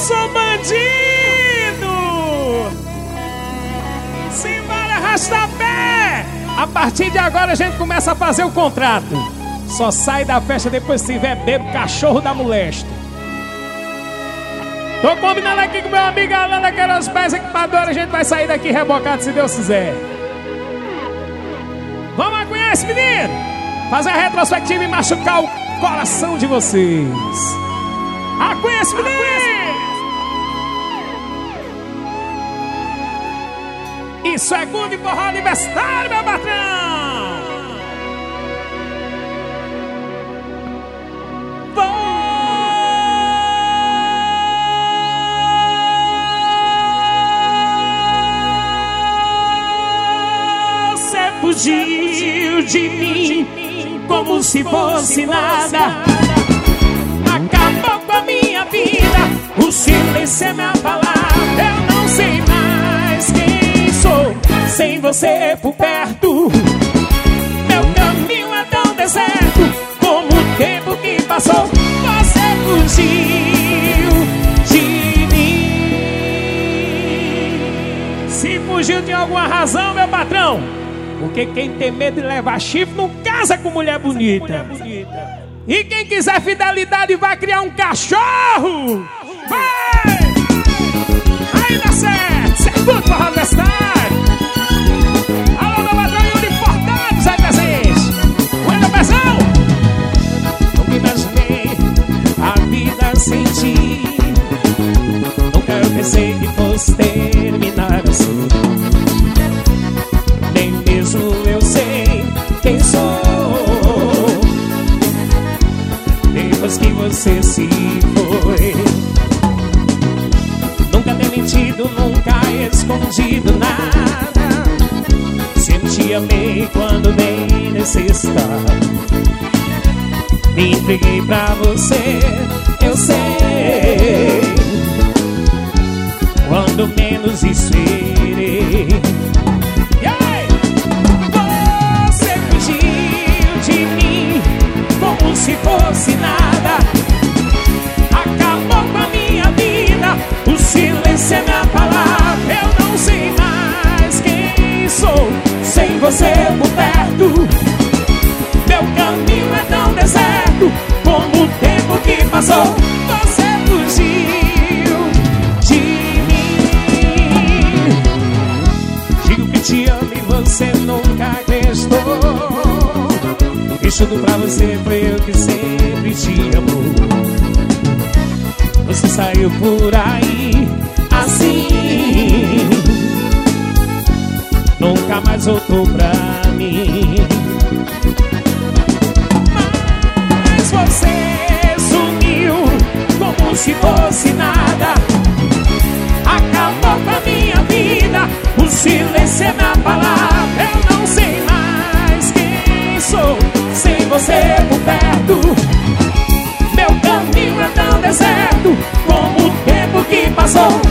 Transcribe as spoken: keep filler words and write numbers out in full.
sou bandido. Simbora, arrasta-pé. A partir de agora a gente começa a fazer o contrato. Só sai da festa depois se tiver bebo, cachorro da molesta. Tô combinando aqui com meu amigo Alan, aquelas pés equipadores. A gente vai sair daqui rebocado se Deus quiser. Vamos aguentar esse menino. Fazer a retrospectiva e machucar o coração de vocês. Aguentar esse menino. Isso é good forró universitário, meu patrão. Você fugiu de mim como se fosse nada. Acabou com a minha vida. O silêncio é minha palavra. Eu não sei mais quem sou sem você por perto. Meu caminho é tão deserto como o tempo que passou. Você fugiu de mim. Se fugiu de alguma razão, meu patrão, porque quem tem medo de levar chifre não casa com mulher bonita. E quem quiser fidelidade vai criar um cachorro. Vai! Aí dá certo. Segundo para o universitário. Alô, meu patrão e uniformados aí presente. Aguenta, pesão. Nunca imaginei a vida sem ti. Nunca eu pensei que fosse terminar assim. Nem mesmo eu sei quem sou. Depois que você se foi, nunca ter mentido, nunca escondido nada. Sempre te amei quando nem necessitava. Me entreguei pra você, eu sei. Quando menos esperei. Você fugiu de mim como se fosse nada. Acabou com a minha vida. O silêncio é minha palavra. Eu não sei mais quem sou sem você por perto. Meu caminho é tão deserto como o tempo que passou. Você fugiu de mim. Digo que te amo e você nunca acreditou. Fiz tudo pra você, foi eu que sempre te amou. Você saiu por aí assim, nunca mais voltou pra mim. Mas você sumiu como se fosse nada. Acabou com a minha vida. O silêncio é minha palavra. Eu não sei mais quem sou sem você por perto. Meu caminho é tão deserto como o tempo que passou.